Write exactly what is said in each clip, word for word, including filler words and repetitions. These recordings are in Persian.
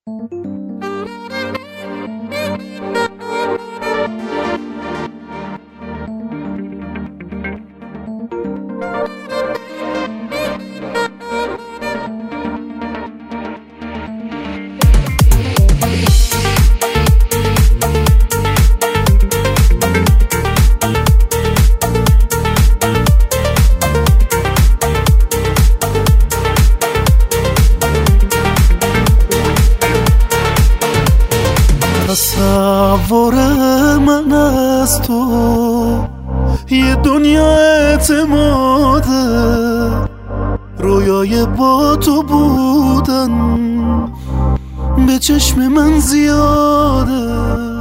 تصور من از تو یه دنیا اعتماده، رویای با تو بودن به چشم من زیاده،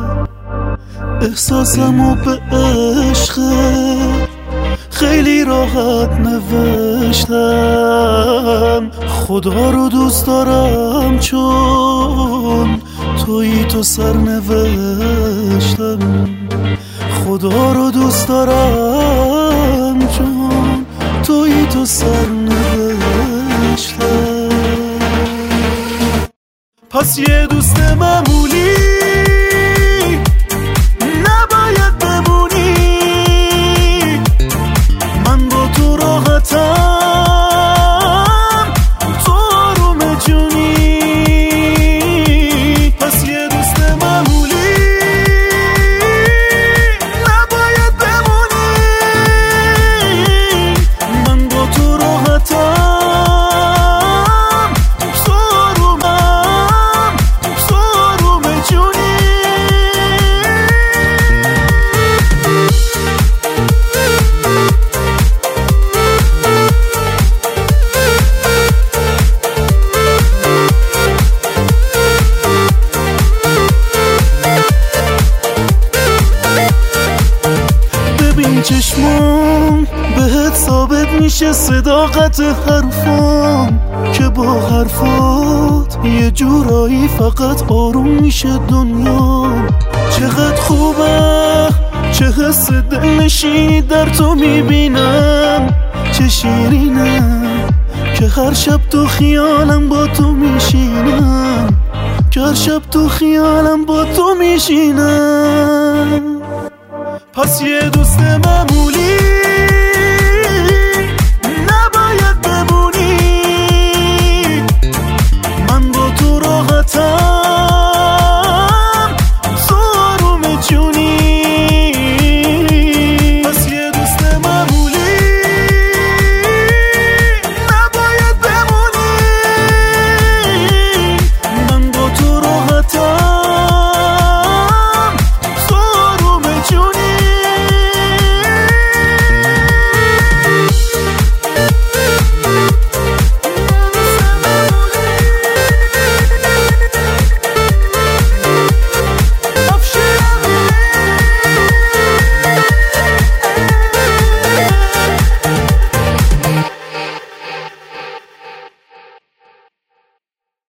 احساسمو به عشق خیلی راحت نوشتم، خدا رو دوست دارم چون تویی تو سر نوشتم، خدا رو دوست دارم چون تویی تو سر نوشتم. پس یه دوست معمولی نباید بمونی، من با تو راحتم، تو آروم جونی. پس یه دوست معمولی نباید بمونی، من با تو راحتم، تو آرومم، تو آروم جونی. ببین چشمام بهت ثابت میشه صداقت حرفام، که با حرفات یه جورایی فقط آروم میشه دنیا. چقدر خوبه چه حس دلنشینی در تو میبینم، چه شیرینه که هر شب تو خیالم با تو میشینم، که هر شب تو خیالم با تو میشینم. پس یه دوست معمولی